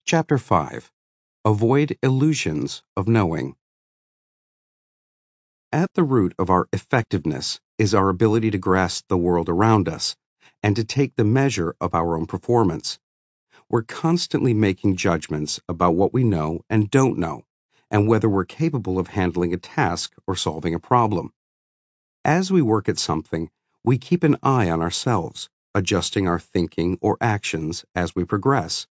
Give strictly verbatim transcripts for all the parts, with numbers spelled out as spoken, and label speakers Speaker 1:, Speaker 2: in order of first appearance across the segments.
Speaker 1: Chapter five. Avoid Illusions of Knowing. At the root of our effectiveness is our ability to grasp the world around us and to take the measure of our own performance. We're constantly making judgments about what we know and don't know, and whether we're capable of handling a task or solving a problem. As we work at something, we keep an eye on ourselves, adjusting our thinking or actions as we progress.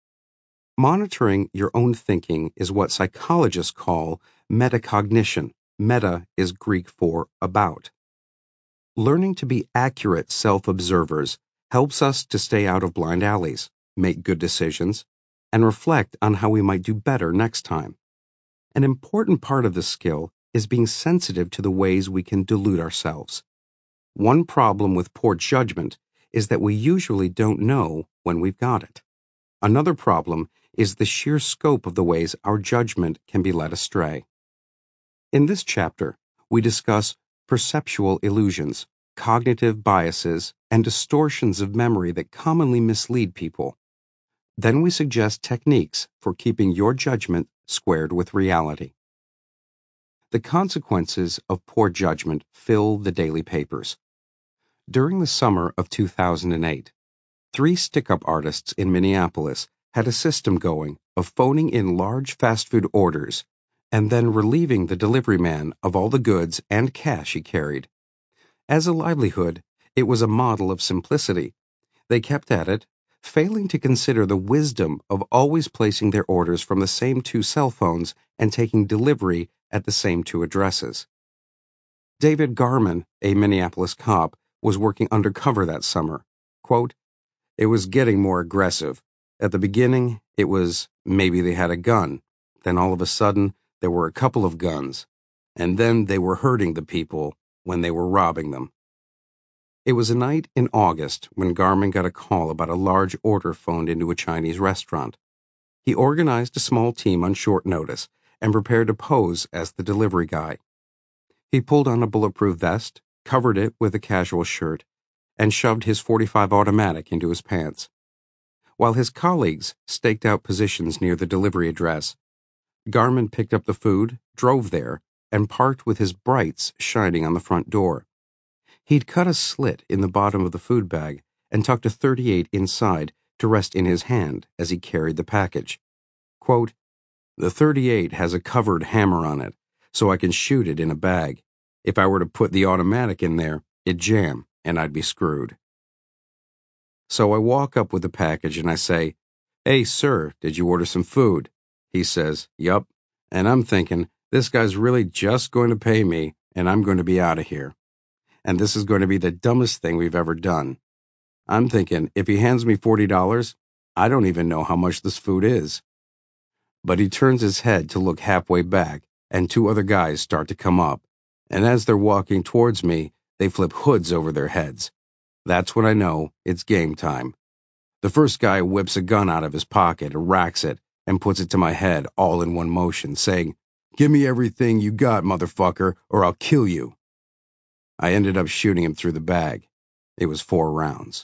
Speaker 1: Monitoring your own thinking is what psychologists call metacognition. Meta is Greek for about. Learning to be accurate self-observers helps us to stay out of blind alleys, make good decisions, and reflect on how we might do better next time. An important part of this skill is being sensitive to the ways we can delude ourselves. One problem with poor judgment is that we usually don't know when we've got it. Another problem is the sheer scope of the ways our judgment can be led astray. In this chapter, we discuss perceptual illusions, cognitive biases, and distortions of memory that commonly mislead people. Then we suggest techniques for keeping your judgment squared with reality. The consequences of poor judgment fill the daily papers. During the summer of two thousand eight, three stick-up artists in Minneapolis had a system going of phoning in large fast food orders and then relieving the delivery man of all the goods and cash he carried. As a livelihood, it was a model of simplicity. They kept at it, failing to consider the wisdom of always placing their orders from the same two cell phones and taking delivery at the same two addresses. David Garman, a Minneapolis cop, was working undercover that summer. Quote, "It was getting more aggressive. At the beginning, it was maybe they had a gun. Then all of a sudden, there were a couple of guns. And then they were hurting the people when they were robbing them." It was a night in August when Garman got a call about a large order phoned into a Chinese restaurant. He organized a small team on short notice and prepared to pose as the delivery guy. He pulled on a bulletproof vest, covered it with a casual shirt, and shoved his forty-five automatic into his pants. While his colleagues staked out positions near the delivery address, Garman picked up the food, drove there, and parked with his brights shining on the front door. He'd cut a slit in the bottom of the food bag and tucked a thirty-eight inside to rest in his hand as he carried the package. Quote, "The thirty-eight has a covered hammer on it, so I can shoot it in a bag. If I were to put the automatic in there, it'd jam, and I'd be screwed." So I walk up with the package and I say, "Hey, sir, did you order some food?" He says, "Yup." And I'm thinking, this guy's really just going to pay me and I'm going to be out of here. And this is going to be the dumbest thing we've ever done. I'm thinking, if he hands me forty dollars, I don't even know how much this food is. But he turns his head to look halfway back and two other guys start to come up. And as they're walking towards me, they flip hoods over their heads. That's when I know it's game time. The first guy whips a gun out of his pocket and racks it and puts it to my head all in one motion, saying, "Give me everything you got, motherfucker, or I'll kill you." I ended up shooting him through the bag. It was four rounds.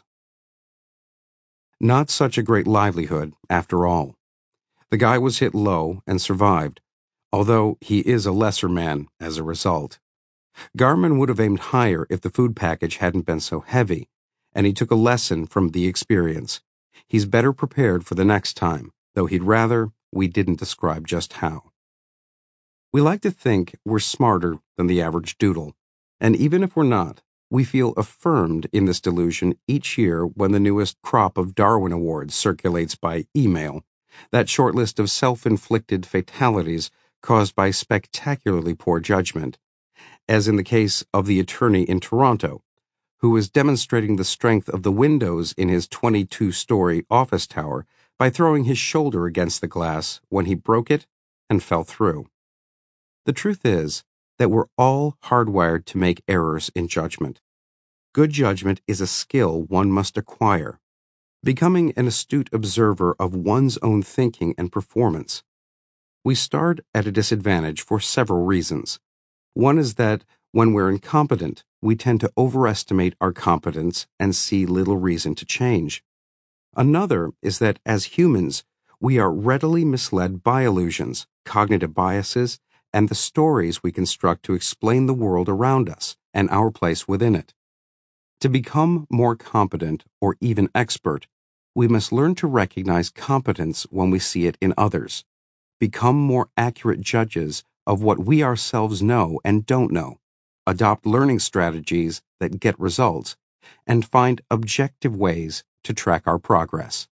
Speaker 1: Not such a great livelihood, after all. The guy was hit low and survived, although he is a lesser man as a result. Garman would have aimed higher if the food package hadn't been so heavy, and he took a lesson from the experience. He's better prepared for the next time, though he'd rather we didn't describe just how. We like to think we're smarter than the average doodle, and even if we're not, we feel affirmed in this delusion each year when the newest crop of Darwin Awards circulates by email, that short list of self-inflicted fatalities caused by spectacularly poor judgment, as in the case of the attorney in Toronto, who was demonstrating the strength of the windows in his twenty-two-story office tower by throwing his shoulder against the glass when he broke it and fell through. The truth is that we're all hardwired to make errors in judgment. Good judgment is a skill one must acquire, becoming an astute observer of one's own thinking and performance. We start at a disadvantage for several reasons. One is that when we're incompetent, we tend to overestimate our competence and see little reason to change. Another is that as humans, We are readily misled by illusions, cognitive biases, and the stories we construct to explain the world around us and our place within it. To become more competent or even expert, we must learn to recognize competence when we see it in others, become more accurate judges of what we ourselves know and don't know, adopt learning strategies that get results, and find objective ways to track our progress.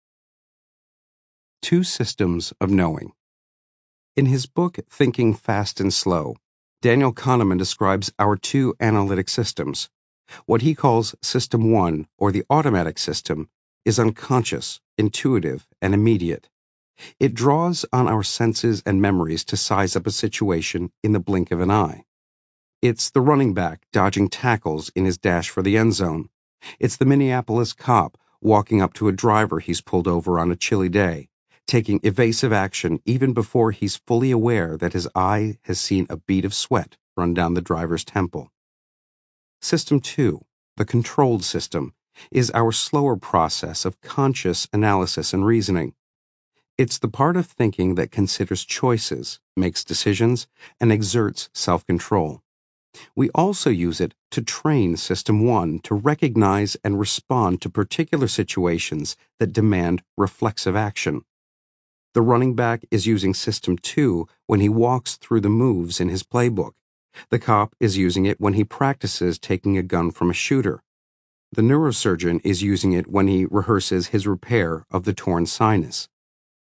Speaker 1: Two systems of knowing. In his book, Thinking Fast and Slow, Daniel Kahneman describes our two analytic systems. What he calls System One, or the automatic system, is unconscious, intuitive, and immediate. It draws on our senses and memories to size up a situation in the blink of an eye. It's the running back dodging tackles in his dash for the end zone. It's the Minneapolis cop walking up to a driver he's pulled over on a chilly day, taking evasive action even before he's fully aware that his eye has seen a bead of sweat run down the driver's temple. System two, the controlled system, is our slower process of conscious analysis and reasoning. It's the part of thinking that considers choices, makes decisions, and exerts self-control. We also use it to train System one to recognize and respond to particular situations that demand reflexive action. The running back is using System two when he walks through the moves in his playbook. The cop is using it when he practices taking a gun from a shooter. The neurosurgeon is using it when he rehearses his repair of the torn sinus.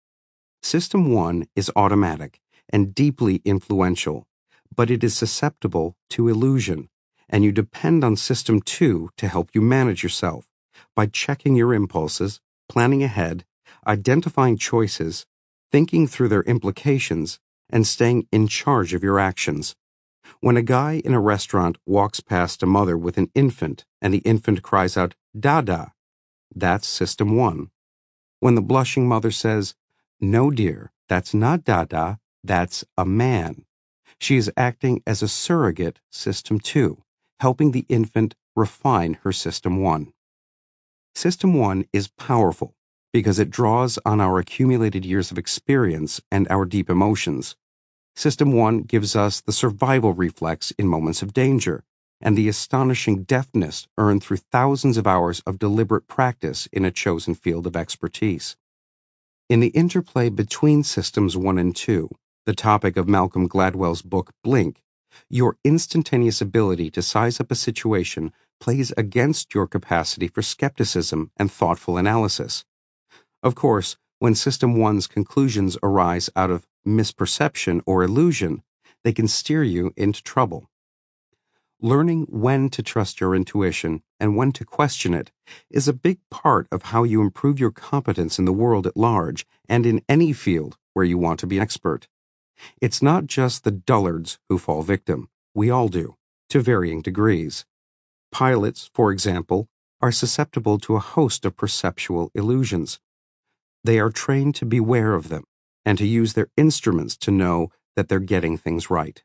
Speaker 1: System one is automatic and deeply influential, but it is susceptible to illusion, and you depend on System two to help you manage yourself by checking your impulses, planning ahead, identifying choices, thinking through their implications, and staying in charge of your actions. When a guy in a restaurant walks past a mother with an infant and the infant cries out, "Dada," that's System one. When the blushing mother says, "No, dear, that's not Dada, that's a man," she is acting as a surrogate System two, helping the infant refine her System one. System one is powerful because it draws on our accumulated years of experience and our deep emotions. System one gives us the survival reflex in moments of danger and the astonishing deftness earned through thousands of hours of deliberate practice in a chosen field of expertise. In the interplay between Systems one and two, the topic of Malcolm Gladwell's book Blink, your instantaneous ability to size up a situation plays against your capacity for skepticism and thoughtful analysis. Of course, when System one's conclusions arise out of misperception or illusion, they can steer you into trouble. Learning when to trust your intuition and when to question it is a big part of how you improve your competence in the world at large and in any field where you want to be an expert. It's not just the dullards who fall victim. We all do, to varying degrees. Pilots, for example, are susceptible to a host of perceptual illusions. They are trained to beware of them and to use their instruments to know that they're getting things right.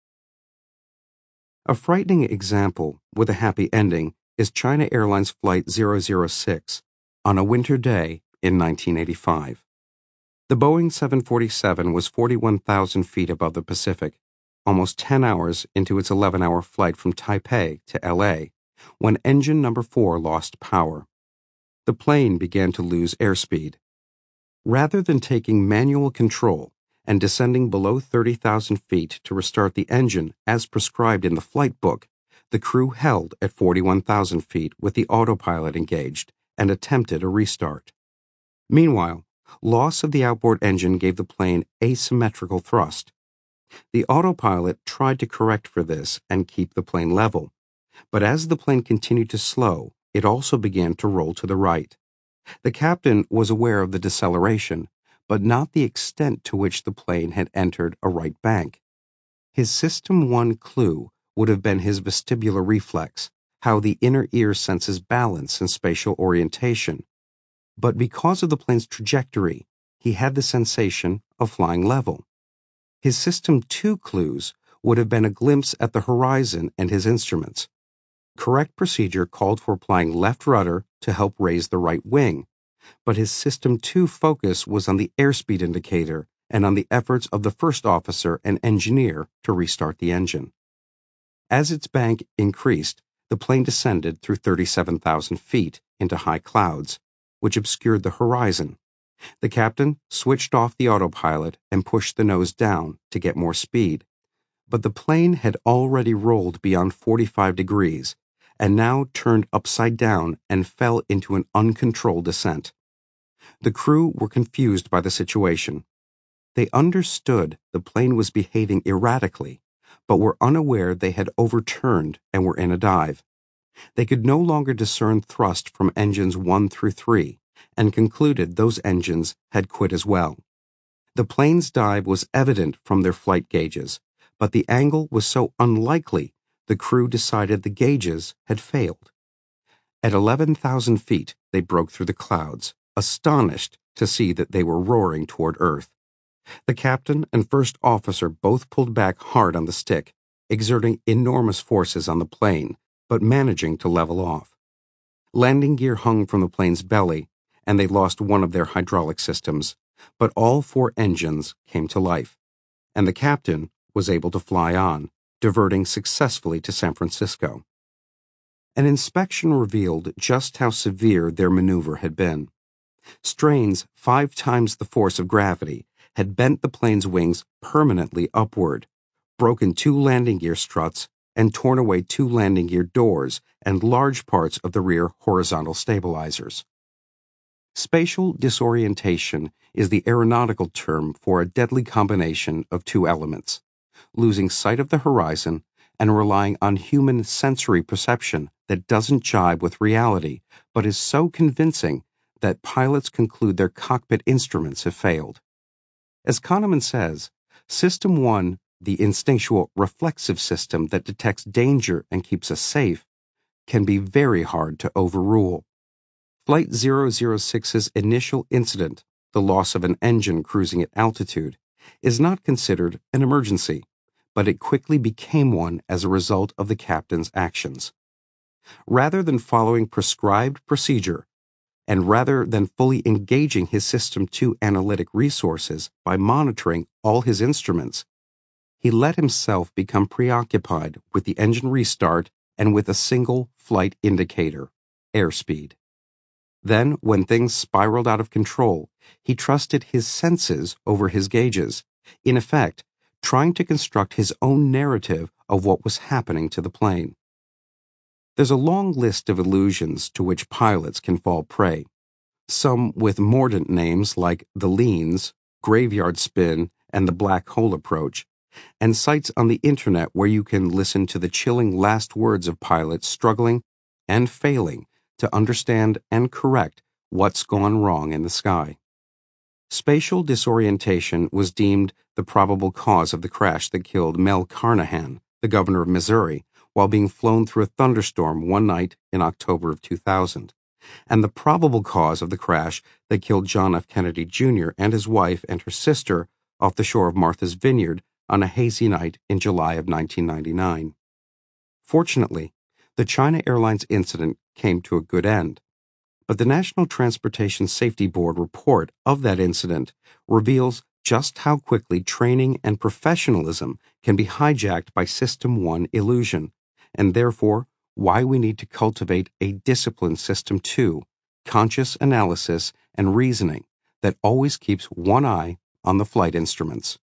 Speaker 1: A frightening example with a happy ending is China Airlines Flight zero zero six on a winter day in nineteen eighty-five. The Boeing seven forty-seven was forty-one thousand feet above the Pacific, almost ten hours into its eleven-hour flight from Taipei to L A, when engine number four lost power. The plane began to lose airspeed. Rather than taking manual control and descending below thirty thousand feet to restart the engine as prescribed in the flight book, the crew held at forty-one thousand feet with the autopilot engaged and attempted a restart. Meanwhile, loss of the outboard engine gave the plane asymmetrical thrust. The autopilot tried to correct for this and keep the plane level, but as the plane continued to slow, it also began to roll to the right. The captain was aware of the deceleration, but not the extent to which the plane had entered a right bank. His System one clue would have been his vestibular reflex, how the inner ear senses balance and spatial orientation. But because of the plane's trajectory, he had the sensation of flying level. His System two clues would have been a glimpse at the horizon and his instruments. Correct procedure called for applying left rudder to help raise the right wing, but his System two focus was on the airspeed indicator and on the efforts of the first officer and engineer to restart the engine. As its bank increased, the plane descended through thirty-seven thousand feet into high clouds, which obscured the horizon. The captain switched off the autopilot and pushed the nose down to get more speed, but the plane had already rolled beyond forty-five degrees and now turned upside down and fell into an uncontrolled descent. The crew were confused by the situation. They understood the plane was behaving erratically, but were unaware they had overturned and were in a dive. They could no longer discern thrust from engines one through three, and concluded those engines had quit as well. The plane's dive was evident from their flight gauges, but the angle was so unlikely the crew decided the gauges had failed. At eleven thousand feet, they broke through the clouds, astonished to see that they were roaring toward Earth. The captain and first officer both pulled back hard on the stick, exerting enormous forces on the plane, but managing to level off. Landing gear hung from the plane's belly, and they lost one of their hydraulic systems, but all four engines came to life, and the captain was able to fly on, diverting successfully to San Francisco. An inspection revealed just how severe their maneuver had been. Strains five times the force of gravity had bent the plane's wings permanently upward, broken two landing gear struts, and torn away two landing gear doors and large parts of the rear horizontal stabilizers. Spatial disorientation is the aeronautical term for a deadly combination of two elements: losing sight of the horizon and relying on human sensory perception that doesn't jibe with reality, but is so convincing that pilots conclude their cockpit instruments have failed. As Kahneman says, System one, the instinctual reflexive system that detects danger and keeps us safe, can be very hard to overrule. Flight zero zero six's initial incident, the loss of an engine cruising at altitude, is not considered an emergency, but it quickly became one as a result of the captain's actions. Rather than following prescribed procedure, and rather than fully engaging his System two analytic resources by monitoring all his instruments, he let himself become preoccupied with the engine restart and with a single flight indicator, airspeed. Then, when things spiraled out of control, he trusted his senses over his gauges, in effect, trying to construct his own narrative of what was happening to the plane. There's a long list of illusions to which pilots can fall prey, some with mordant names like the leans, graveyard spin, and the black hole approach, and sites on the internet where you can listen to the chilling last words of pilots struggling and failing to understand and correct what's gone wrong in the sky. Spatial disorientation was deemed the probable cause of the crash that killed Mel Carnahan, the governor of Missouri, while being flown through a thunderstorm one night in October of two thousand, and the probable cause of the crash that killed John F. Kennedy Junior and his wife and her sister off the shore of Martha's Vineyard on a hazy night in July of nineteen ninety-nine. Fortunately, the China Airlines incident came to a good end, but the National Transportation Safety Board report of that incident reveals just how quickly training and professionalism can be hijacked by System one illusion, and therefore why we need to cultivate a disciplined System two, conscious analysis and reasoning that always keeps one eye on the flight instruments.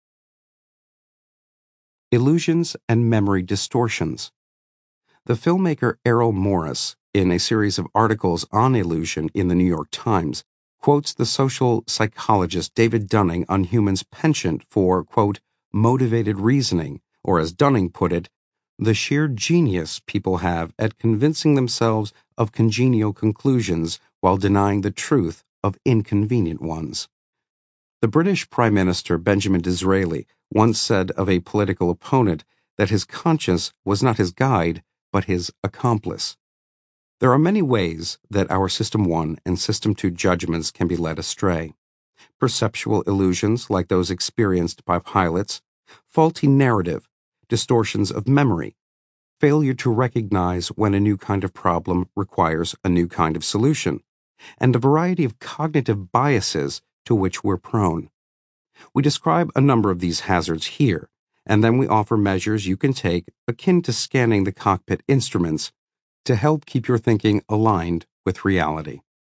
Speaker 1: Illusions and memory distortions. The filmmaker Errol Morris, in a series of articles on illusion in the New York Times, quotes the social psychologist David Dunning on Hume's penchant for, quote, motivated reasoning, or as Dunning put it, the sheer genius people have at convincing themselves of congenial conclusions while denying the truth of inconvenient ones. The British Prime Minister Benjamin Disraeli once said of a political opponent that his conscience was not his guide, but his accomplice. There are many ways that our System one and System two judgments can be led astray. Perceptual illusions like those experienced by pilots, faulty narrative, distortions of memory, failure to recognize when a new kind of problem requires a new kind of solution, and a variety of cognitive biases to which we're prone. We describe a number of these hazards here, and then we offer measures you can take akin to scanning the cockpit instruments to help keep your thinking aligned with reality.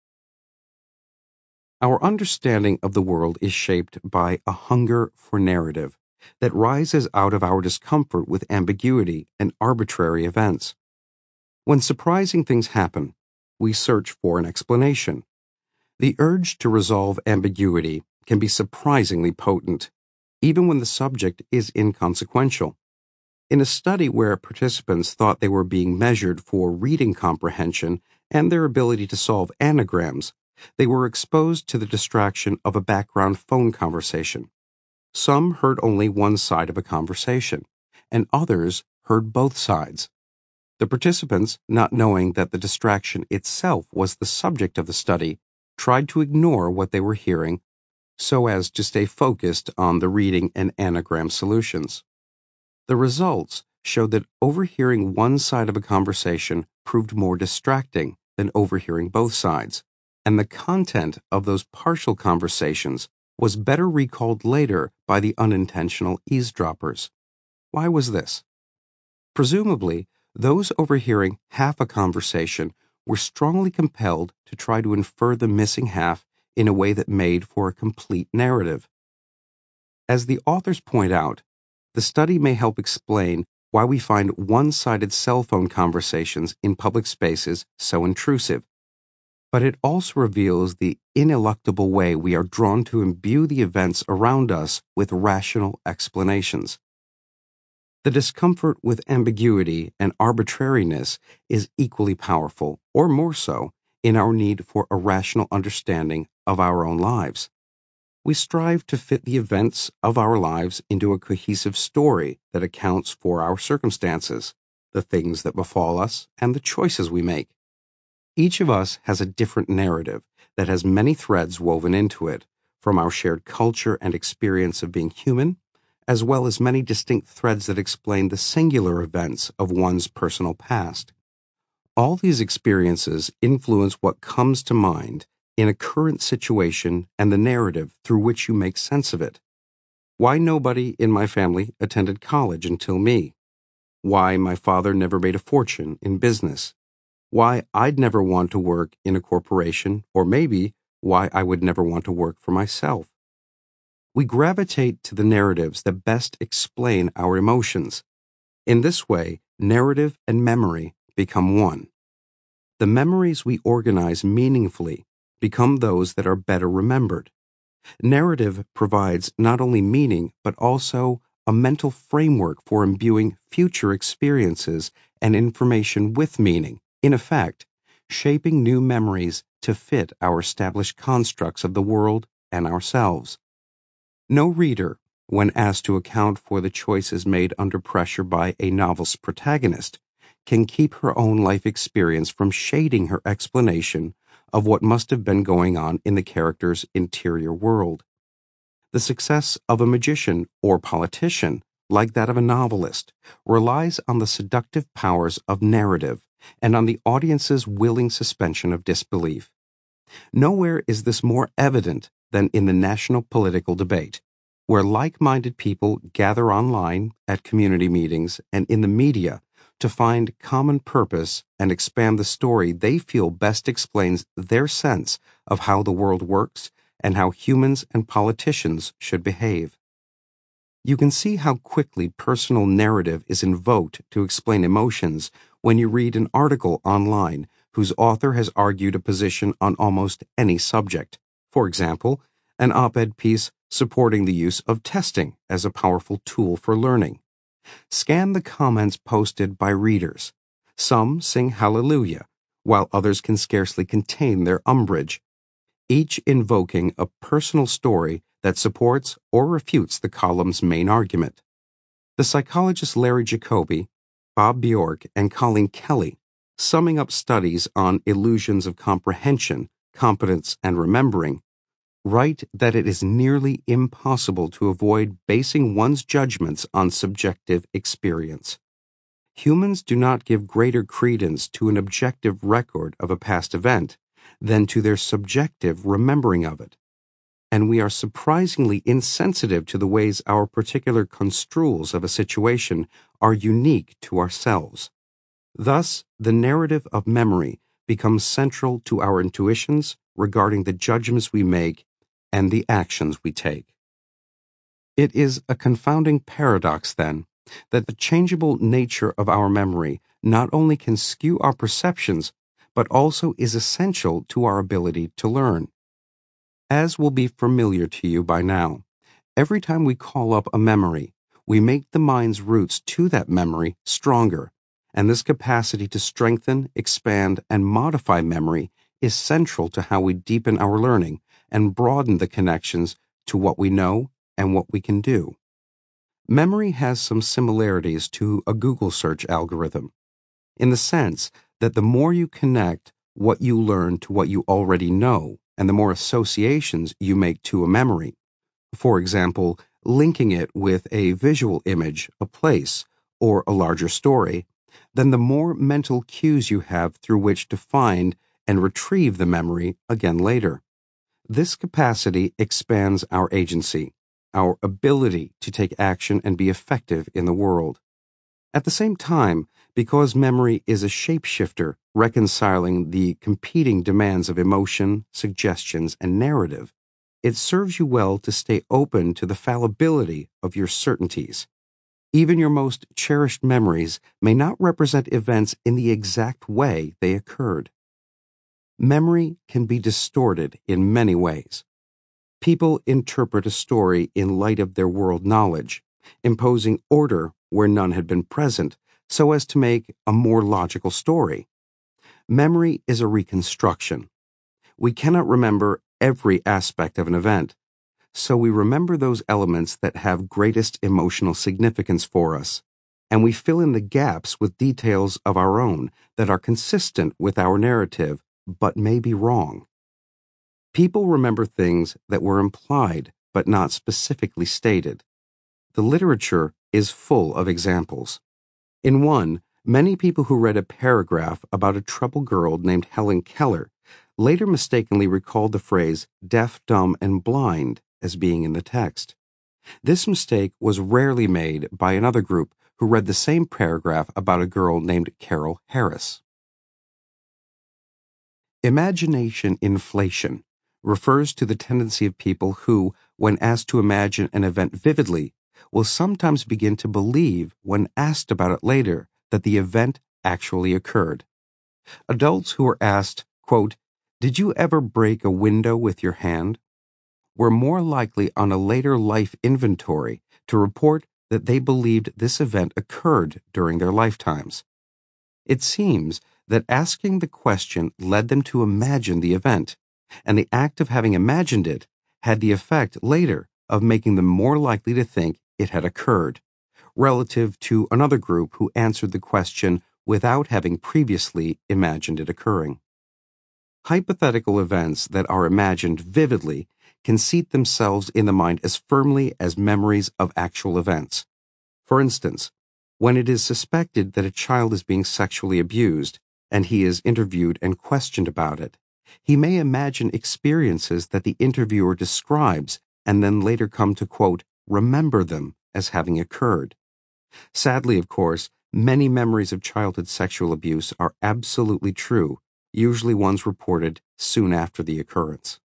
Speaker 1: Our understanding of the world is shaped by a hunger for narrative that rises out of our discomfort with ambiguity and arbitrary events. When surprising things happen, we search for an explanation. The urge to resolve ambiguity can be surprisingly potent, even when the subject is inconsequential. In a study where participants thought they were being measured for reading comprehension and their ability to solve anagrams, they were exposed to the distraction of a background phone conversation. Some heard only one side of a conversation, and others heard both sides. The participants, not knowing that the distraction itself was the subject of the study, tried to ignore what they were hearing so as to stay focused on the reading and anagram solutions. The results showed that overhearing one side of a conversation proved more distracting than overhearing both sides, and the content of those partial conversations was better recalled later by the unintentional eavesdroppers. Why was this? Presumably, those overhearing half a conversation were strongly compelled to try to infer the missing half in a way that made for a complete narrative. As the authors point out, the study may help explain why we find one-sided cell phone conversations in public spaces so intrusive. But it also reveals the ineluctable way we are drawn to imbue the events around us with rational explanations. The discomfort with ambiguity and arbitrariness is equally powerful, or more so, in our need for a rational understanding of our own lives. We strive to fit the events of our lives into a cohesive story that accounts for our circumstances, the things that befall us, and the choices we make. Each of us has a different narrative that has many threads woven into it, from our shared culture and experience of being human, as well as many distinct threads that explain the singular events of one's personal past. All these experiences influence what comes to mind in a current situation and the narrative through which you make sense of it. Why nobody in my family attended college until me? Why my father never made a fortune in business? Why I'd never want to work in a corporation, or maybe why I would never want to work for myself. We gravitate to the narratives that best explain our emotions. In this way, narrative and memory become one. The memories we organize meaningfully become those that are better remembered. Narrative provides not only meaning, but also a mental framework for imbuing future experiences and information with meaning, in effect, shaping new memories to fit our established constructs of the world and ourselves. No reader, when asked to account for the choices made under pressure by a novel's protagonist, can keep her own life experience from shading her explanation of what must have been going on in the character's interior world. The success of a magician or politician, like that of a novelist, relies on the seductive powers of narrative and on the audience's willing suspension of disbelief. Nowhere is this more evident than in the national political debate, where like-minded people gather online, at community meetings, and in the media to find common purpose and expand the story they feel best explains their sense of how the world works and how humans and politicians should behave. You can see how quickly personal narrative is invoked to explain emotions when you read an article online whose author has argued a position on almost any subject. For example, an op-ed piece supporting the use of testing as a powerful tool for learning. Scan the comments posted by readers. Some sing hallelujah, while others can scarcely contain their umbrage, each invoking a personal story that supports or refutes the column's main argument. The psychologists Larry Jacoby, Bob Bjork, and Colleen Kelly, summing up studies on illusions of comprehension, competence, and remembering, write that it is nearly impossible to avoid basing one's judgments on subjective experience. Humans do not give greater credence to an objective record of a past event than to their subjective remembering of it. And we are surprisingly insensitive to the ways our particular construals of a situation are unique to ourselves. Thus, the narrative of memory becomes central to our intuitions regarding the judgments we make and the actions we take. It is a confounding paradox, then, that the changeable nature of our memory not only can skew our perceptions, but also is essential to our ability to learn. As will be familiar to you by now, every time we call up a memory, we make the mind's roots to that memory stronger, and this capacity to strengthen, expand, and modify memory is central to how we deepen our learning and broaden the connections to what we know and what we can do. Memory has some similarities to a Google search algorithm, in the sense that the more you connect what you learn to what you already know, and the more associations you make to a memory, for example, linking it with a visual image, a place, or a larger story, then the more mental cues you have through which to find and retrieve the memory again later. This capacity expands our agency, our ability to take action and be effective in the world. At the same time, because memory is a shapeshifter reconciling the competing demands of emotion, suggestions, and narrative, it serves you well to stay open to the fallibility of your certainties. Even your most cherished memories may not represent events in the exact way they occurred. Memory can be distorted in many ways. People interpret a story in light of their world knowledge, imposing order where none had been present, so as to make a more logical story. Memory is a reconstruction. We cannot remember every aspect of an event, so we remember those elements that have greatest emotional significance for us, and we fill in the gaps with details of our own that are consistent with our narrative but may be wrong. People remember things that were implied but not specifically stated. The literature is full of examples. In one, many people who read a paragraph about a troubled girl named Helen Keller later mistakenly recalled the phrase deaf, dumb, and blind as being in the text. This mistake was rarely made by another group who read the same paragraph about a girl named Carol Harris. Imagination inflation refers to the tendency of people who, when asked to imagine an event vividly, will sometimes begin to believe, when asked about it later, that the event actually occurred. Adults who were asked, quote, "Did you ever break a window with your hand?" were more likely on a later life inventory to report that they believed this event occurred during their lifetimes. It seems that asking the question led them to imagine the event, and the act of having imagined it had the effect later of making them more likely to think it had occurred, relative to another group who answered the question without having previously imagined it occurring. Hypothetical events that are imagined vividly can seat themselves in the mind as firmly as memories of actual events. For instance, when it is suspected that a child is being sexually abused, and he is interviewed and questioned about it, he may imagine experiences that the interviewer describes and then later come to, quote, remember them as having occurred. Sadly, of course, many memories of childhood sexual abuse are absolutely true, usually ones reported soon after the occurrence.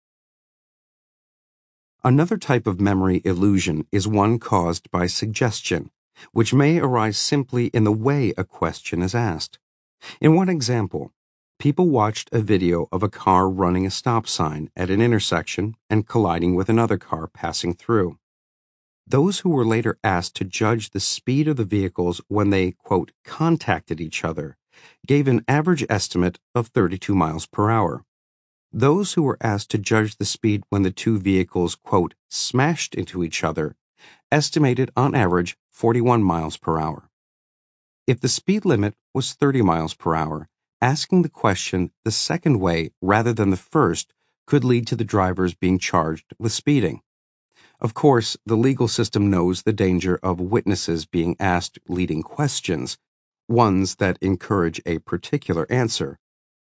Speaker 1: Another type of memory illusion is one caused by suggestion, which may arise simply in the way a question is asked. In one example, people watched a video of a car running a stop sign at an intersection and colliding with another car passing through. Those who were later asked to judge the speed of the vehicles when they, quote, contacted each other, gave an average estimate of thirty-two miles per hour. Those who were asked to judge the speed when the two vehicles, quote, smashed into each other, estimated on average forty-one miles per hour. If the speed limit was thirty miles per hour, asking the question the second way rather than the first could lead to the drivers being charged with speeding. Of course, the legal system knows the danger of witnesses being asked leading questions, ones that encourage a particular answer.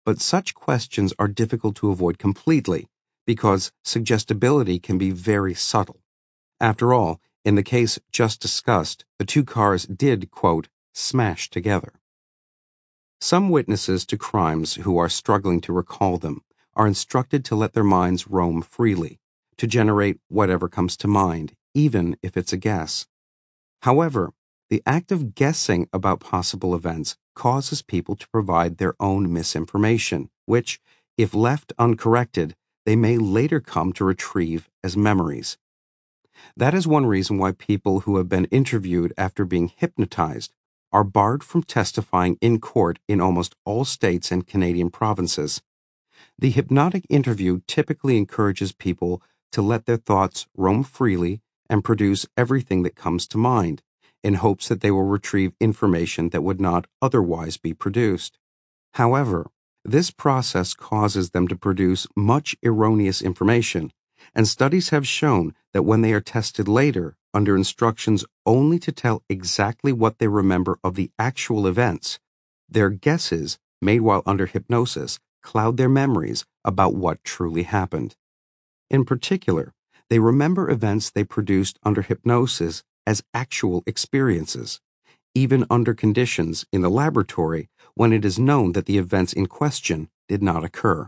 Speaker 1: but such questions are difficult to avoid completely because suggestibility can be very subtle. After all, in the case just discussed, the two cars did, quote, smash together. Some witnesses to crimes who are struggling to recall them are instructed to let their minds roam freely, to generate whatever comes to mind, even if it's a guess. However, the act of guessing about possible events causes people to provide their own misinformation, which, if left uncorrected, they may later come to retrieve as memories. That is one reason why people who have been interviewed after being hypnotized are barred from testifying in court in almost all states and Canadian provinces. The hypnotic interview typically encourages people to let their thoughts roam freely and produce everything that comes to mind, in hopes that they will retrieve information that would not otherwise be produced. However, this process causes them to produce much erroneous information, and studies have shown that when they are tested later, under instructions only to tell exactly what they remember of the actual events, their guesses, made while under hypnosis, cloud their memories about what truly happened. In particular, they remember events they produced under hypnosis as actual experiences, even under conditions in the laboratory when it is known that the events in question did not occur.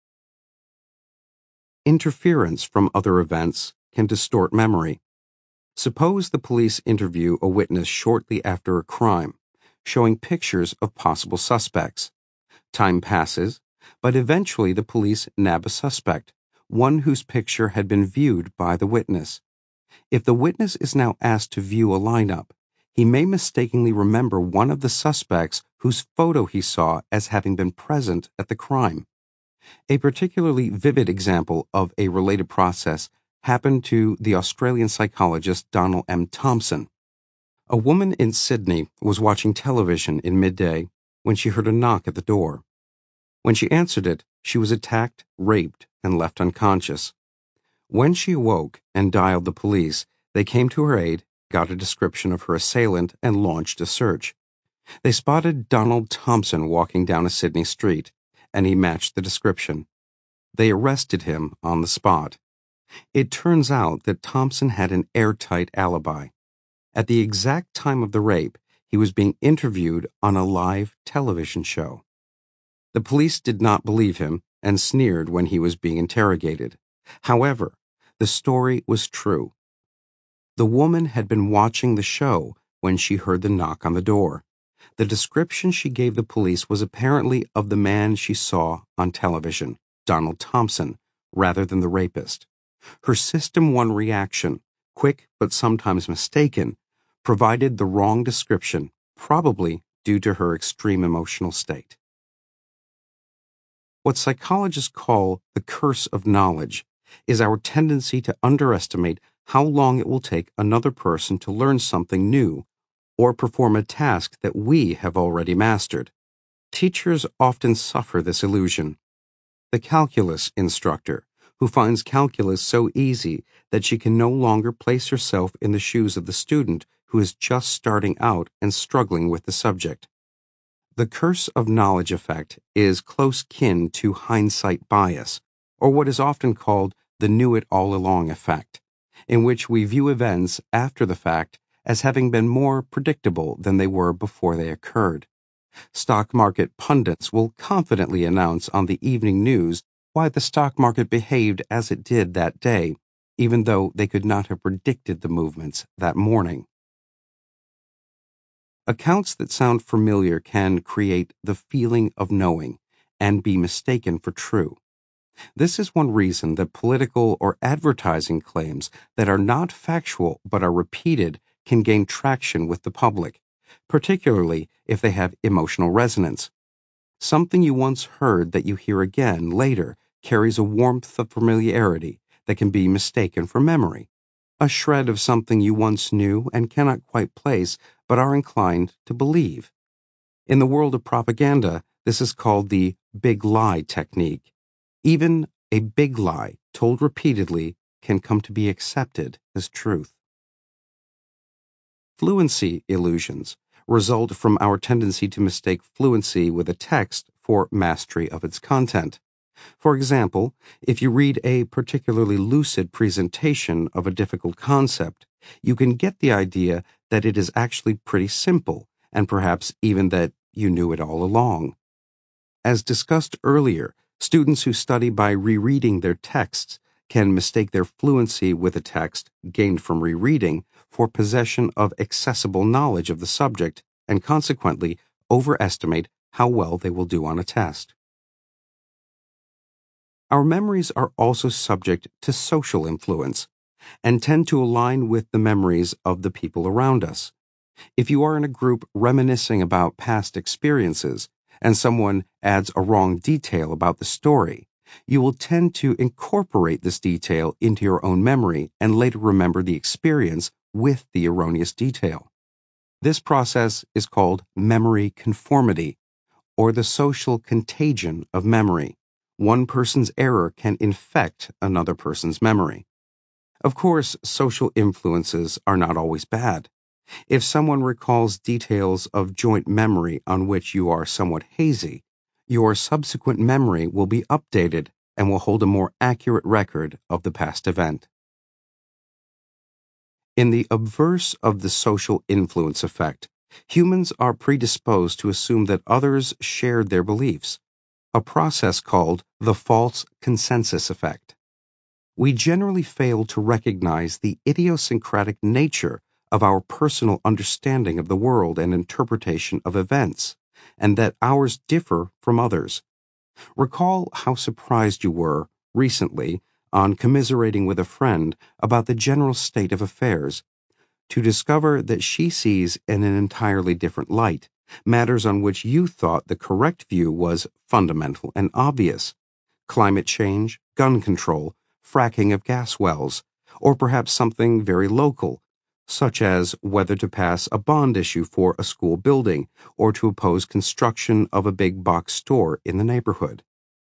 Speaker 1: Interference from other events can distort memory. Suppose the police interview a witness shortly after a crime, showing pictures of possible suspects. Time passes, but eventually the police nab a suspect, one whose picture had been viewed by the witness. If the witness is now asked to view a lineup, he may mistakenly remember one of the suspects whose photo he saw as having been present at the crime. A particularly vivid example of a related process happened to the Australian psychologist Donald M. Thompson. A woman in Sydney was watching television in midday when she heard a knock at the door. When she answered it, she was attacked, raped, and left unconscious. When she awoke and dialed the police, they came to her aid, got a description of her assailant, and launched a search. They spotted Donald Thompson walking down a Sydney street, and he matched the description. They arrested him on the spot. It turns out that Thompson had an airtight alibi. At the exact time of the rape, he was being interviewed on a live television show. The police did not believe him and sneered when he was being interrogated. However, the story was true. The woman had been watching the show when she heard the knock on the door. The description she gave the police was apparently of the man she saw on television, Donald Thompson, rather than the rapist. Her System one reaction, quick but sometimes mistaken, provided the wrong description, probably due to her extreme emotional state. What psychologists call the curse of knowledge is our tendency to underestimate how long it will take another person to learn something new or perform a task that we have already mastered. Teachers often suffer this illusion. The calculus instructor, who finds calculus so easy that she can no longer place herself in the shoes of the student who is just starting out and struggling with the subject. The curse of knowledge effect is close kin to hindsight bias, or what is often called the knew-it-all-along effect, in which we view events after the fact as having been more predictable than they were before they occurred. Stock market pundits will confidently announce on the evening news why the stock market behaved as it did that day, even though they could not have predicted the movements that morning. Accounts that sound familiar can create the feeling of knowing and be mistaken for true. This is one reason that political or advertising claims that are not factual but are repeated can gain traction with the public, particularly if they have emotional resonance. Something you once heard that you hear again later carries a warmth of familiarity that can be mistaken for memory, a shred of something you once knew and cannot quite place but are inclined to believe. In the world of propaganda, this is called the big lie technique. Even a big lie told repeatedly can come to be accepted as truth. Fluency illusions result from our tendency to mistake fluency with a text for mastery of its content. For example, if you read a particularly lucid presentation of a difficult concept, you can get the idea that it is actually pretty simple, and perhaps even that you knew it all along. As discussed earlier, students who study by rereading their texts can mistake their fluency with a text gained from rereading for possession of accessible knowledge of the subject and consequently overestimate how well they will do on a test. Our memories are also subject to social influence and tend to align with the memories of the people around us. If you are in a group reminiscing about past experiences and someone adds a wrong detail about the story, you will tend to incorporate this detail into your own memory and later remember the experience with the erroneous detail. This process is called memory conformity, or the social contagion of memory. One person's error can infect another person's memory. Of course, social influences are not always bad. If someone recalls details of joint memory on which you are somewhat hazy, your subsequent memory will be updated and will hold a more accurate record of the past event. In the obverse of the social influence effect, humans are predisposed to assume that others shared their beliefs, a process called the false consensus effect. We generally fail to recognize the idiosyncratic nature of our personal understanding of the world and interpretation of events, and that ours differ from others. Recall how surprised you were, recently, on commiserating with a friend about the general state of affairs, to discover that she sees in an entirely different light matters on which you thought the correct view was fundamental and obvious: climate change, gun control, fracking of gas wells, or perhaps something very local, such as whether to pass a bond issue for a school building or to oppose construction of a big box store in the neighborhood.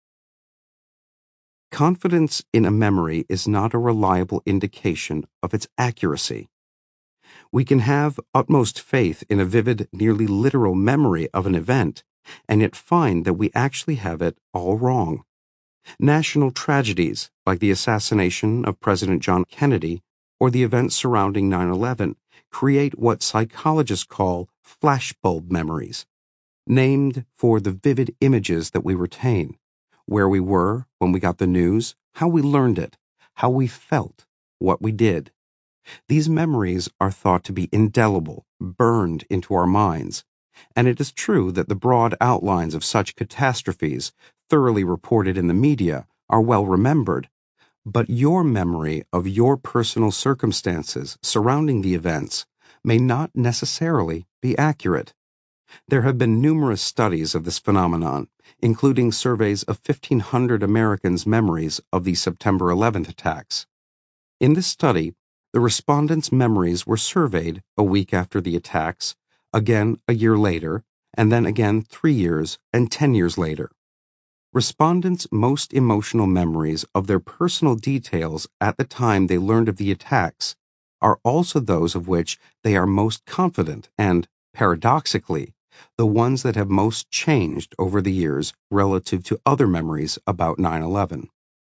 Speaker 1: Confidence in a memory is not a reliable indication of its accuracy. We can have utmost faith in a vivid, nearly literal memory of an event, and yet find that we actually have it all wrong. National tragedies, like the assassination of President John Kennedy or the events surrounding nine eleven, create what psychologists call flashbulb memories, named for the vivid images that we retain: where we were when we got the news, how we learned it, how we felt, what we did. These memories are thought to be indelible, burned into our minds, and it is true that the broad outlines of such catastrophes, thoroughly reported in the media, are well remembered, but your memory of your personal circumstances surrounding the events may not necessarily be accurate. There have been numerous studies of this phenomenon, including surveys of fifteen hundred Americans' memories of the September eleventh attacks. In this study, the respondents' memories were surveyed a week after the attacks, again a year later, and then again three years and ten years later. Respondents' most emotional memories of their personal details at the time they learned of the attacks are also those of which they are most confident and, paradoxically, the ones that have most changed over the years relative to other memories about nine eleven.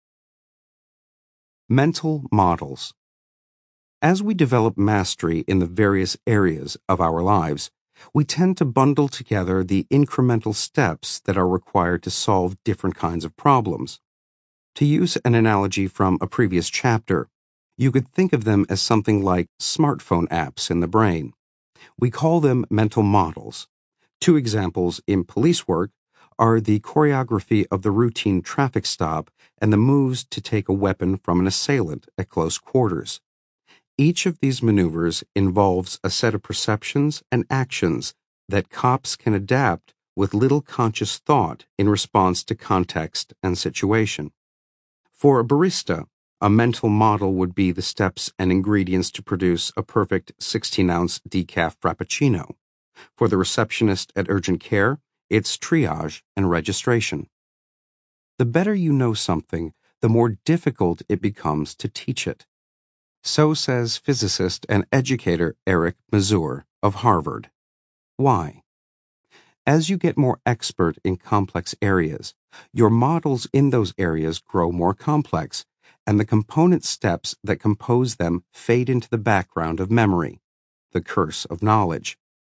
Speaker 1: Mental models. As we develop mastery in the various areas of our lives, we tend to bundle together the incremental steps that are required to solve different kinds of problems. To use an analogy from a previous chapter, you could think of them as something like smartphone apps in the brain. We call them mental models. Two examples in police work are the choreography of the routine traffic stop and the moves to take a weapon from an assailant at close quarters. Each of these maneuvers involves a set of perceptions and actions that cops can adapt with little conscious thought in response to context and situation. For a barista, a mental model would be the steps and ingredients to produce a perfect sixteen-ounce decaf frappuccino. For the receptionist at urgent care, it's triage and registration. The better you know something, the more difficult it becomes to teach it. So says physicist and educator Eric Mazur of Harvard. Why? As you get more expert in complex areas, your models in those areas grow more complex, and the component steps that compose them fade into the background of memory, the curse of knowledge.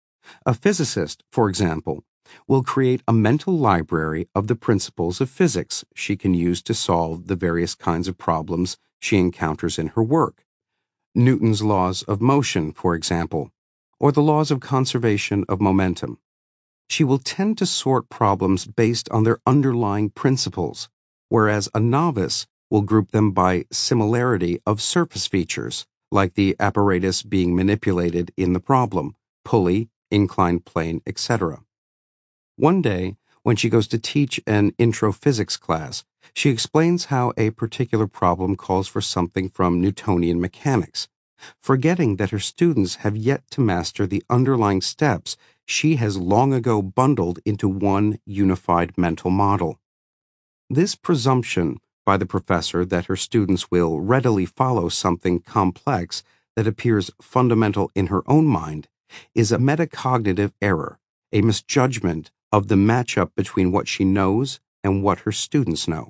Speaker 1: A physicist, for example, will create a mental library of the principles of physics she can use to solve the various kinds of problems she encounters in her work. Newton's laws of motion, for example, or the laws of conservation of momentum. She will tend to sort problems based on their underlying principles, whereas a novice will group them by similarity of surface features, like the apparatus being manipulated in the problem, pulley, inclined plane, et cetera. One day, when she goes to teach an intro physics class, she explains how a particular problem calls for something from Newtonian mechanics, forgetting that her students have yet to master the underlying steps she has long ago bundled into one unified mental model. This presumption by the professor that her students will readily follow something complex that appears fundamental in her own mind is a metacognitive error, a misjudgment of the matchup between what she knows and what her students know.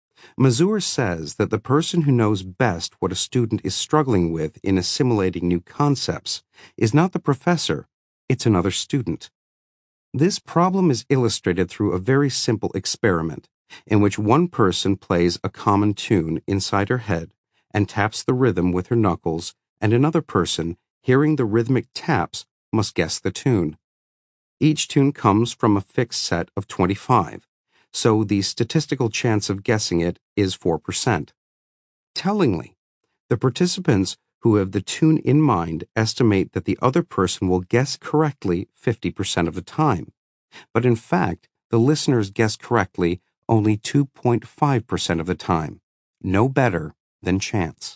Speaker 1: Mazur says that the person who knows best what a student is struggling with in assimilating new concepts is not the professor, it's another student. This problem is illustrated through a very simple experiment in which one person plays a common tune inside her head and taps the rhythm with her knuckles, and another person, hearing the rhythmic taps, must guess the tune. Each tune comes from a fixed set of twenty-five, so the statistical chance of guessing it is four percent. Tellingly, the participants who have the tune in mind estimate that the other person will guess correctly fifty percent of the time, but in fact, the listeners guess correctly only two point five percent of the time, no better than chance.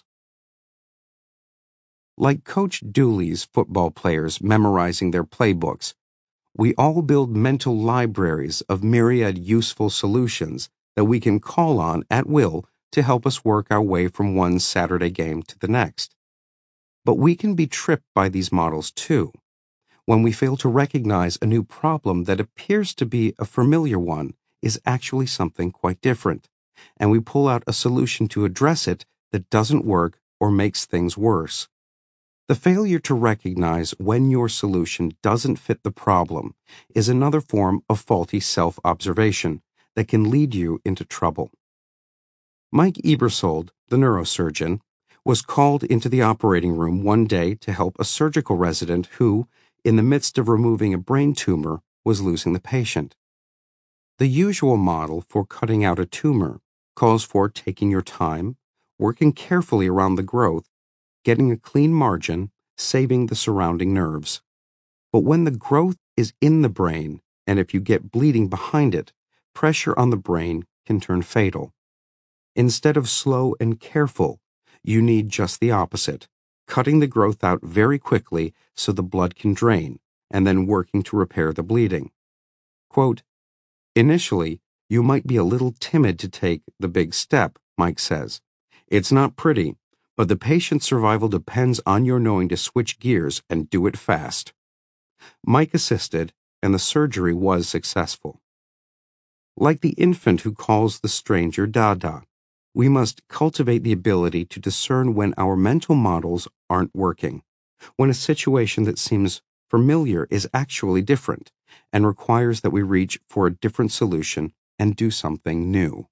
Speaker 1: Like Coach Dooley's football players memorizing their playbooks, we all build mental libraries of myriad useful solutions that we can call on at will to help us work our way from one Saturday game to the next. But we can be tripped by these models too, when we fail to recognize a new problem that appears to be a familiar one is actually something quite different, and we pull out a solution to address it that doesn't work or makes things worse. The failure to recognize when your solution doesn't fit the problem is another form of faulty self-observation that can lead you into trouble. Mike Ebersold, the neurosurgeon, was called into the operating room one day to help a surgical resident who, in the midst of removing a brain tumor, was losing the patient. The usual model for cutting out a tumor calls for taking your time, working carefully around the growth, getting a clean margin, saving the surrounding nerves. But when the growth is in the brain, and if you get bleeding behind it, pressure on the brain can turn fatal. Instead of slow and careful, you need just the opposite, cutting the growth out very quickly so the blood can drain, and then working to repair the bleeding. Quote, "Initially, you might be a little timid to take the big step," Mike says. "It's not pretty, but the patient's survival depends on your knowing to switch gears and do it fast." Mike assisted, and the surgery was successful. Like the infant who calls the stranger Dada, we must cultivate the ability to discern when our mental models aren't working, when a situation that seems familiar is actually different and requires that we reach for a different solution and do something new.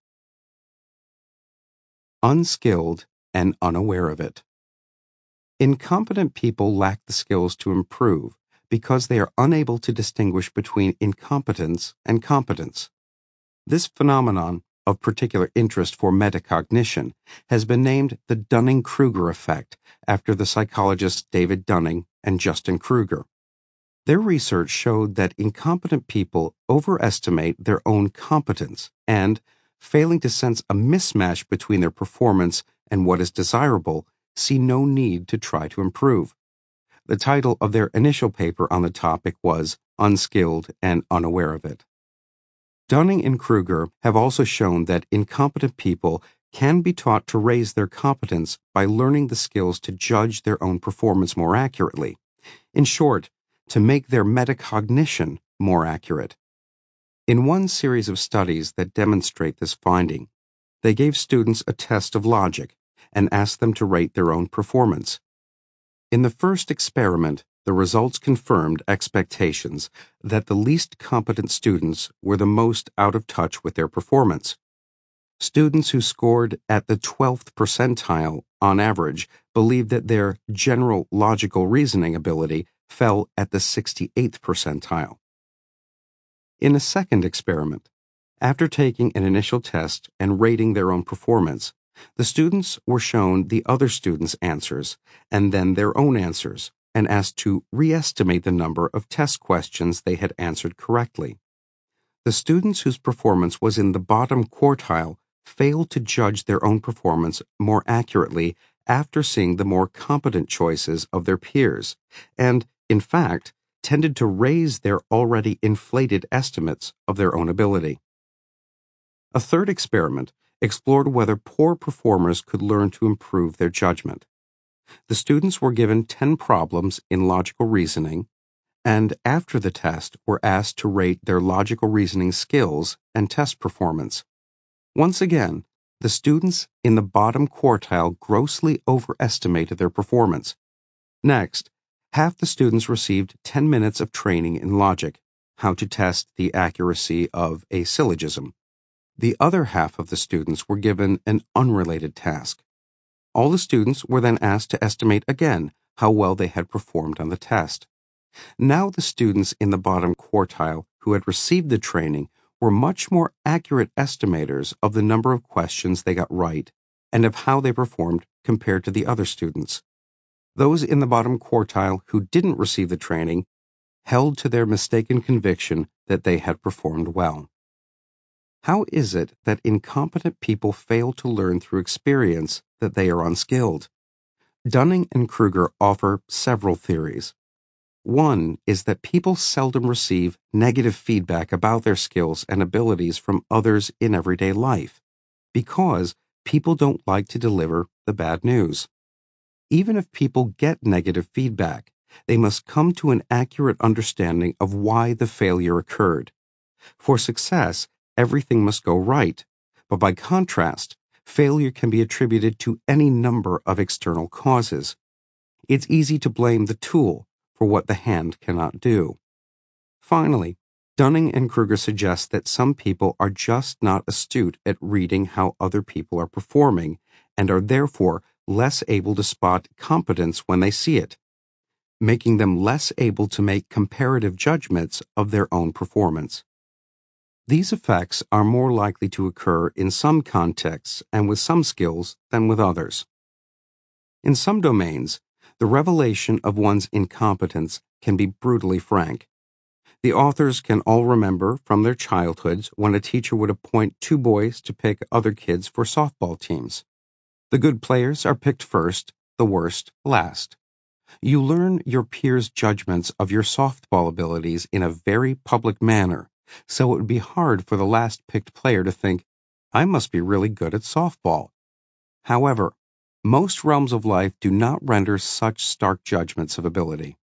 Speaker 1: Unskilled and unaware of it. Incompetent people lack the skills to improve because they are unable to distinguish between incompetence and competence. This phenomenon of particular interest for metacognition has been named the Dunning-Kruger effect after the psychologists David Dunning and Justin Kruger. Their research showed that incompetent people overestimate their own competence and, failing to sense a mismatch between their performance and what is desirable, see no need to try to improve. The title of their initial paper on the topic was Unskilled and Unaware of It. Dunning and Kruger have also shown that incompetent people can be taught to raise their competence by learning the skills to judge their own performance more accurately. In short, to make their metacognition more accurate. In one series of studies that demonstrate this finding, they gave students a test of logic and asked them to rate their own performance. In the first experiment, the results confirmed expectations that the least competent students were the most out of touch with their performance. Students who scored at the twelfth percentile on average believed that their general logical reasoning ability fell at the sixty-eighth percentile. In a second experiment, after taking an initial test and rating their own performance, the students were shown the other students' answers and then their own answers and asked to re-estimate the number of test questions they had answered correctly. The students whose performance was in the bottom quartile failed to judge their own performance more accurately after seeing the more competent choices of their peers, and, in fact, tended to raise their already inflated estimates of their own ability. A third experiment explored whether poor performers could learn to improve their judgment. The students were given ten problems in logical reasoning, and after the test were asked to rate their logical reasoning skills and test performance. Once again, the students in the bottom quartile grossly overestimated their performance. Next, half the students received ten minutes of training in logic, how to test the accuracy of a syllogism. The other half of the students were given an unrelated task. All the students were then asked to estimate again how well they had performed on the test. Now the students in the bottom quartile who had received the training were much more accurate estimators of the number of questions they got right and of how they performed compared to the other students. Those in the bottom quartile who didn't receive the training held to their mistaken conviction that they had performed well. How is it that incompetent people fail to learn through experience that they are unskilled? Dunning and Kruger offer several theories. One is that people seldom receive negative feedback about their skills and abilities from others in everyday life, because people don't like to deliver the bad news. Even if people get negative feedback, they must come to an accurate understanding of why the failure occurred. For success, everything must go right, but by contrast, failure can be attributed to any number of external causes. It's easy to blame the tool for what the hand cannot do. Finally, Dunning and Kruger suggest that some people are just not astute at reading how other people are performing and are therefore less able to spot competence when they see it, making them less able to make comparative judgments of their own performance. These effects are more likely to occur in some contexts and with some skills than with others. In some domains, the revelation of one's incompetence can be brutally frank. The authors can all remember from their childhoods when a teacher would appoint two boys to pick other kids for softball teams. The good players are picked first, the worst last. You learn your peers' judgments of your softball abilities in a very public manner, so it would be hard for the last picked player to think, I must be really good at softball. However, most realms of life do not render such stark judgments of ability.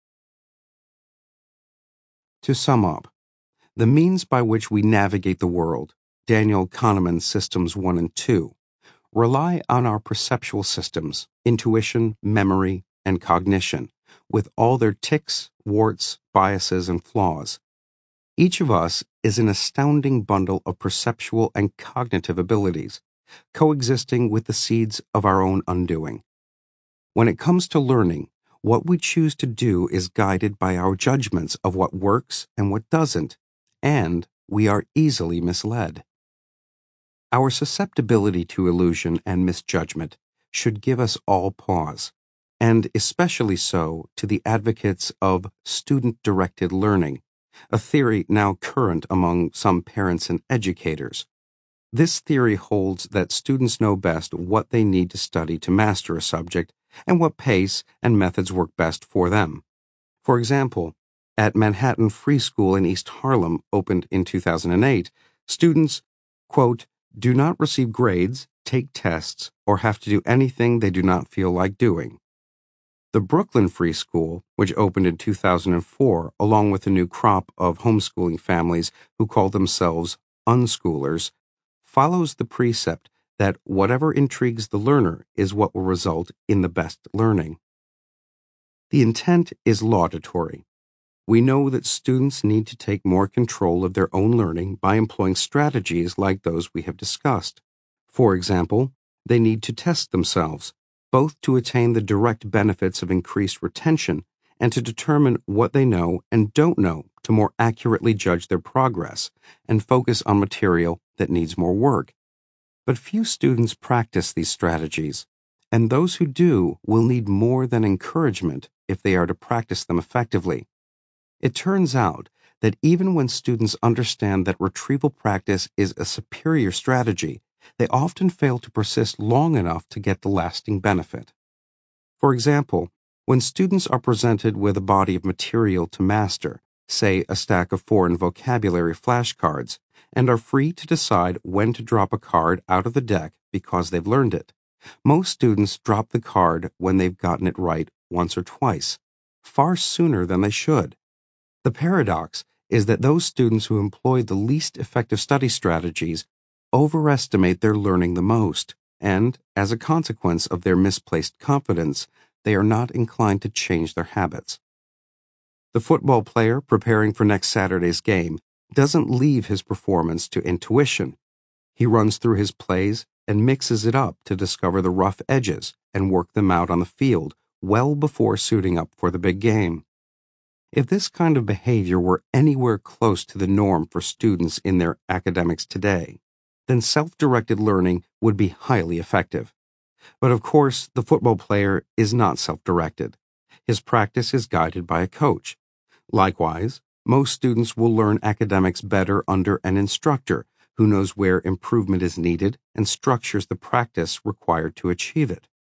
Speaker 1: To sum up, the means by which we navigate the world, Daniel Kahneman's Systems one and two, rely on our perceptual systems, intuition, memory, and cognition, with all their tics, warts, biases, and flaws. Each of us is an astounding bundle of perceptual and cognitive abilities, coexisting with the seeds of our own undoing. When it comes to learning, what we choose to do is guided by our judgments of what works and what doesn't, and we are easily misled. Our susceptibility to illusion and misjudgment should give us all pause, and especially so to the advocates of student-directed learning, a theory now current among some parents and educators. This theory holds that students know best what they need to study to master a subject and what pace and methods work best for them. For example, at Manhattan Free School in East Harlem, opened in two thousand eight, students, quote, do not receive grades, take tests, or have to do anything they do not feel like doing. The Brooklyn Free School, which opened in two thousand four along with a new crop of homeschooling families who call themselves unschoolers, follows the precept that whatever intrigues the learner is what will result in the best learning. The intent is laudatory. We know that students need to take more control of their own learning by employing strategies like those we have discussed. For example, they need to test themselves, both to attain the direct benefits of increased retention and to determine what they know and don't know to more accurately judge their progress and focus on material that needs more work. But few students practice these strategies, and those who do will need more than encouragement if they are to practice them effectively. It turns out that even when students understand that retrieval practice is a superior strategy, they often fail to persist long enough to get the lasting benefit. For example, when students are presented with a body of material to master, say a stack of foreign vocabulary flashcards, and are free to decide when to drop a card out of the deck because they've learned it, most students drop the card when they've gotten it right once or twice, far sooner than they should. The paradox is that those students who employ the least effective study strategies overestimate their learning the most, and, as a consequence of their misplaced confidence, they are not inclined to change their habits. The football player preparing for next Saturday's game doesn't leave his performance to intuition. He runs through his plays and mixes it up to discover the rough edges and work them out on the field well before suiting up for the big game. If this kind of behavior were anywhere close to the norm for students in their academics today, then self-directed learning would be highly effective. But of course, the football player is not self-directed. His practice is guided by a coach. Likewise, most students will learn academics better under an instructor who knows where improvement is needed and structures the practice required to achieve it.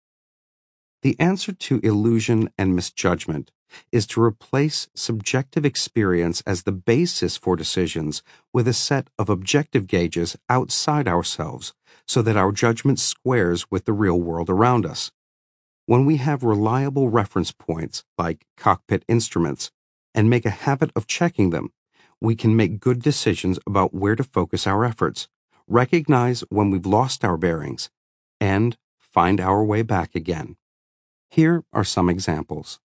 Speaker 1: The answer to illusion and misjudgment is to replace subjective experience as the basis for decisions with a set of objective gauges outside ourselves so that our judgment squares with the real world around us. When we have reliable reference points, like cockpit instruments, and make a habit of checking them, we can make good decisions about where to focus our efforts, recognize when we've lost our bearings, and find our way back again. Here are some examples.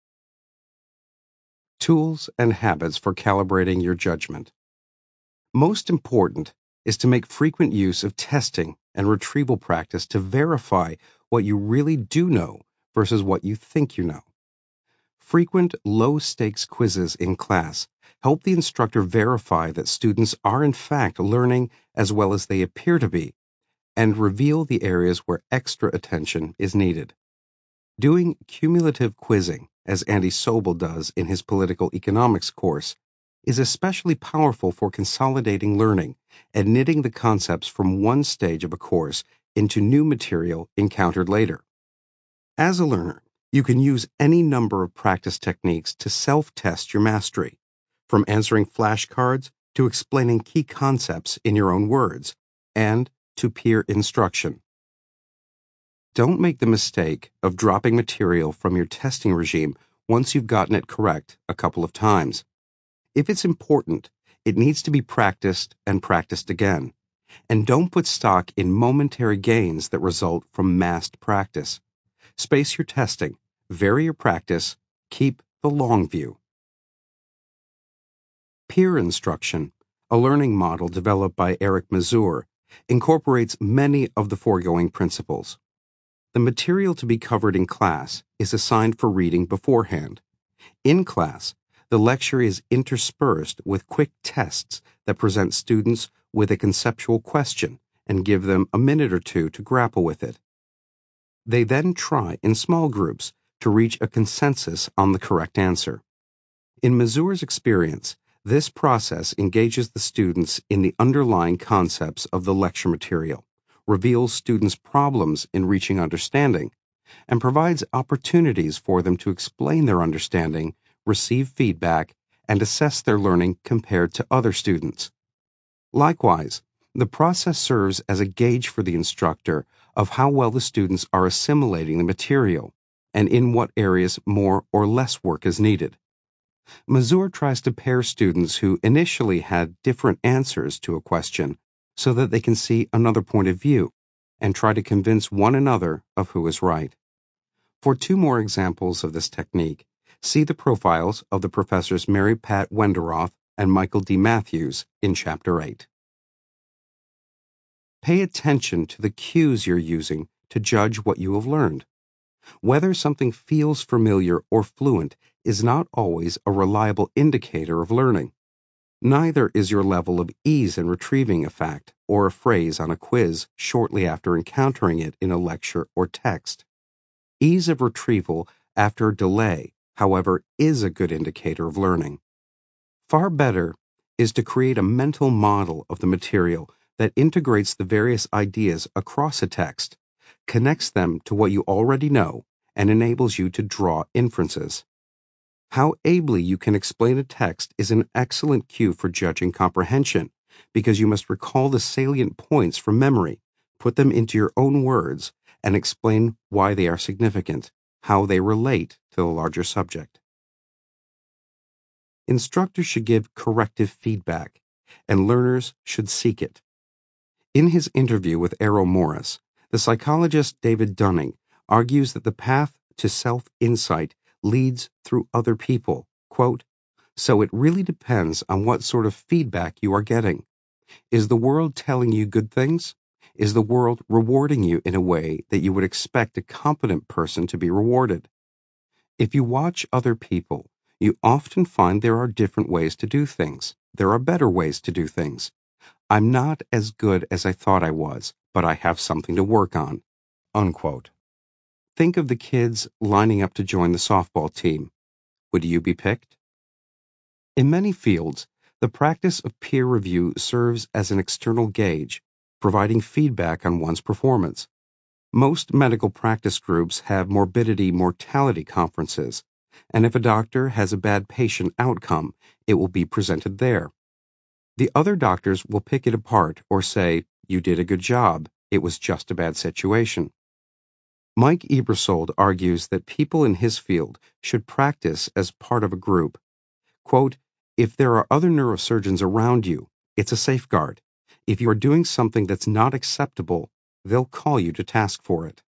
Speaker 1: Tools and habits for calibrating your judgment. Most important is to make frequent use of testing and retrieval practice to verify what you really do know versus what you think you know. Frequent low-stakes quizzes in class help the instructor verify that students are in fact learning as well as they appear to be, and reveal the areas where extra attention is needed. Doing cumulative quizzing, as Andy Sobel does in his political economics course, is especially powerful for consolidating learning and knitting the concepts from one stage of a course into new material encountered later. As a learner, you can use any number of practice techniques to self-test your mastery, from answering flashcards to explaining key concepts in your own words, and to peer instruction. Don't make the mistake of dropping material from your testing regime once you've gotten it correct a couple of times. If it's important, it needs to be practiced and practiced again. And don't put stock in momentary gains that result from massed practice. Space your testing, vary your practice, keep the long view. Peer instruction, a learning model developed by Eric Mazur, incorporates many of the foregoing principles. The material to be covered in class is assigned for reading beforehand. In class, the lecture is interspersed with quick tests that present students with a conceptual question and give them a minute or two to grapple with it. They then try in small groups to reach a consensus on the correct answer. In Mazur's experience, this process engages the students in the underlying concepts of the lecture material, reveals students' problems in reaching understanding, and provides opportunities for them to explain their understanding, receive feedback, and assess their learning compared to other students. Likewise, the process serves as a gauge for the instructor of how well the students are assimilating the material, and in what areas more or less work is needed. Mazur tries to pair students who initially had different answers to a question so that they can see another point of view and try to convince one another of who is right. For two more examples of this technique, see the profiles of the professors Mary Pat Wenderoth and Michael D. Matthews in Chapter eight. Pay attention to the cues you're using to judge what you have learned. Whether something feels familiar or fluent is not always a reliable indicator of learning. Neither is your level of ease in retrieving a fact or a phrase on a quiz shortly after encountering it in a lecture or text. Ease of retrieval after a delay, however, is a good indicator of learning. Far better is to create a mental model of the material that integrates the various ideas across a text, connects them to what you already know, and enables you to draw inferences. How ably you can explain a text is an excellent cue for judging comprehension, because you must recall the salient points from memory, put them into your own words, and explain why they are significant, how they relate to the larger subject. Instructors should give corrective feedback, and learners should seek it. In his interview with Errol Morris, the psychologist David Dunning argues that the path to self-insight leads through other people. Quote, "So it really depends on what sort of feedback you are getting. Is the world telling you good things? Is the world rewarding you in a way that you would expect a competent person to be rewarded? If you watch other people, you often find there are different ways to do things. There are better ways to do things. I'm not as good as I thought I was, but I have something to work on." Unquote. Think of the kids lining up to join the softball team. Would you be picked? In many fields, the practice of peer review serves as an external gauge, providing feedback on one's performance. Most medical practice groups have morbidity-mortality conferences, and if a doctor has a bad patient outcome, it will be presented there. The other doctors will pick it apart or say, "You did a good job, it was just a bad situation." Mike Ebersold argues that people in his field should practice as part of a group. Quote, "If there are other neurosurgeons around you, it's a safeguard. If you are doing something that's not acceptable, they'll call you to task for it."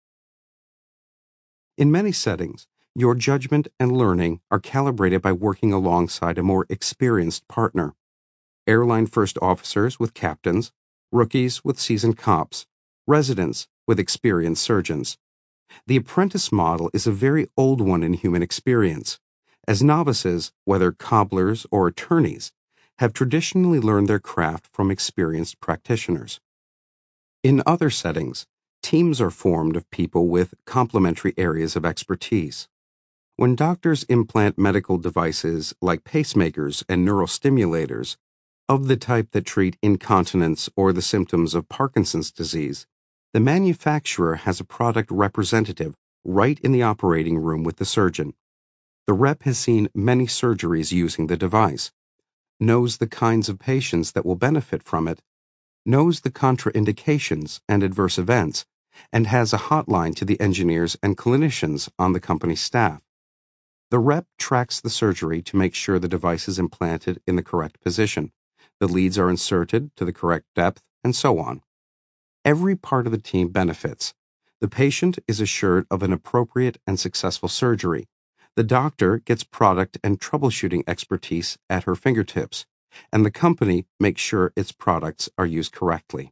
Speaker 1: In many settings, your judgment and learning are calibrated by working alongside a more experienced partner. Airline first officers with captains, rookies with seasoned cops, residents with experienced surgeons. The apprentice model is a very old one in human experience, as novices, whether cobblers or attorneys, have traditionally learned their craft from experienced practitioners. In other settings, teams are formed of people with complementary areas of expertise. When doctors implant medical devices like pacemakers and neurostimulators, of the type that treat incontinence or the symptoms of Parkinson's disease, the manufacturer has a product representative right in the operating room with the surgeon. The rep has seen many surgeries using the device, knows the kinds of patients that will benefit from it, knows the contraindications and adverse events, and has a hotline to the engineers and clinicians on the company staff. The rep tracks the surgery to make sure the device is implanted in the correct position, the leads are inserted to the correct depth, and so on. Every part of the team benefits. The patient is assured of an appropriate and successful surgery. The doctor gets product and troubleshooting expertise at her fingertips, and the company makes sure its products are used correctly.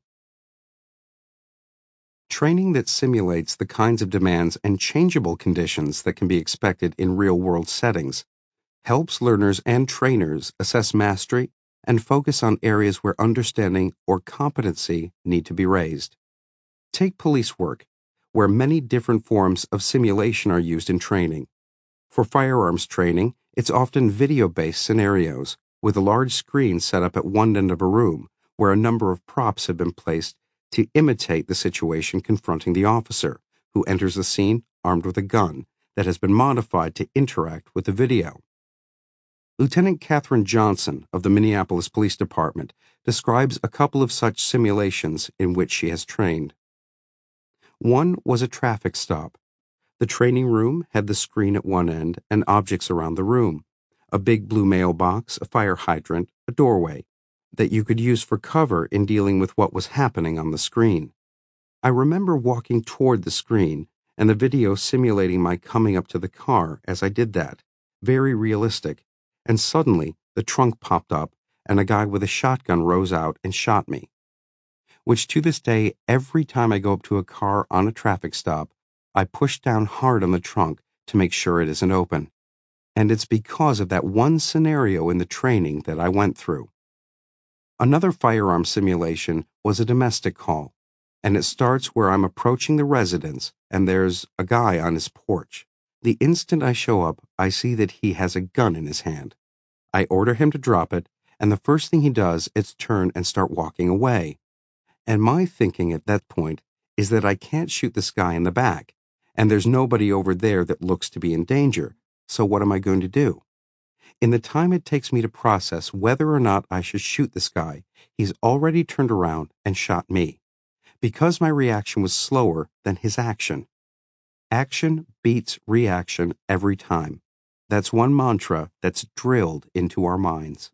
Speaker 1: Training that simulates the kinds of demands and changeable conditions that can be expected in real-world settings helps learners and trainers assess mastery and focus on areas where understanding or competency need to be raised. Take police work, where many different forms of simulation are used in training. For firearms training, it's often video-based scenarios, with a large screen set up at one end of a room, where a number of props have been placed to imitate the situation confronting the officer, who enters the scene armed with a gun that has been modified to interact with the video. Lieutenant Catherine Johnson of the Minneapolis Police Department describes a couple of such simulations in which she has trained. One was a traffic stop. The training room had the screen at one end and objects around the room, a big blue mailbox, a fire hydrant, a doorway, that you could use for cover in dealing with what was happening on the screen. I remember walking toward the screen and the video simulating my coming up to the car as I did that, very realistic, and suddenly the trunk popped up and a guy with a shotgun rose out and shot me. Which to this day, every time I go up to a car on a traffic stop, I push down hard on the trunk to make sure it isn't open. And it's because of that one scenario in the training that I went through. Another firearm simulation was a domestic call, and it starts where I'm approaching the residence and there's a guy on his porch. The instant I show up, I see that he has a gun in his hand. I order him to drop it, and the first thing he does is turn and start walking away. And my thinking at that point is that I can't shoot this guy in the back, and there's nobody over there that looks to be in danger, so what am I going to do? In the time it takes me to process whether or not I should shoot this guy, he's already turned around and shot me, because my reaction was slower than his action. Action beats reaction every time. That's one mantra that's drilled into our minds.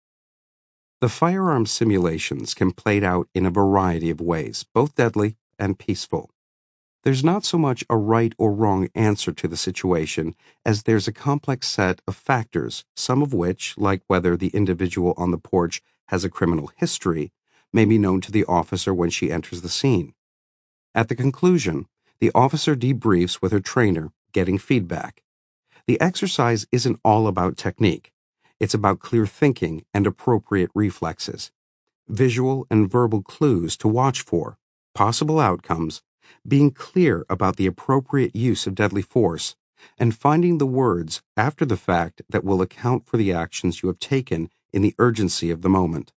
Speaker 1: The firearm simulations can play out in a variety of ways, both deadly and peaceful. There's not so much a right or wrong answer to the situation as there's a complex set of factors, some of which, like whether the individual on the porch has a criminal history, may be known to the officer when she enters the scene. At the conclusion, the officer debriefs with her trainer, getting feedback. The exercise isn't all about technique. It's about clear thinking and appropriate reflexes, visual and verbal clues to watch for, possible outcomes, being clear about the appropriate use of deadly force, and finding the words after the fact that will account for the actions you have taken in the urgency of the moment.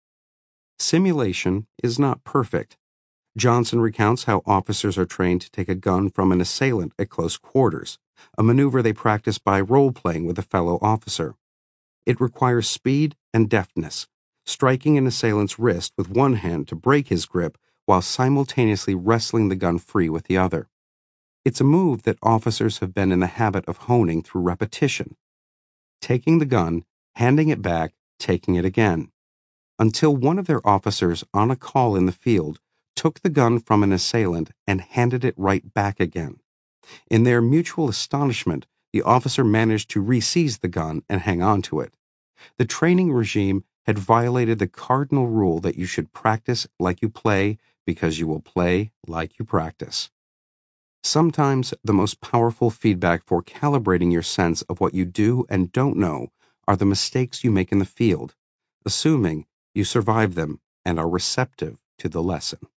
Speaker 1: Simulation is not perfect. Johnson recounts how officers are trained to take a gun from an assailant at close quarters, a maneuver they practice by role-playing with a fellow officer. It requires speed and deftness, striking an assailant's wrist with one hand to break his grip while simultaneously wrestling the gun free with the other. It's a move that officers have been in the habit of honing through repetition. Taking the gun, handing it back, taking it again, until one of their officers on a call in the field took the gun from an assailant and handed it right back again. In their mutual astonishment, the officer managed to re-seize the gun and hang on to it. The training regime had violated the cardinal rule that you should practice like you play because you will play like you practice. Sometimes the most powerful feedback for calibrating your sense of what you do and don't know are the mistakes you make in the field, assuming you survive them and are receptive to the lesson.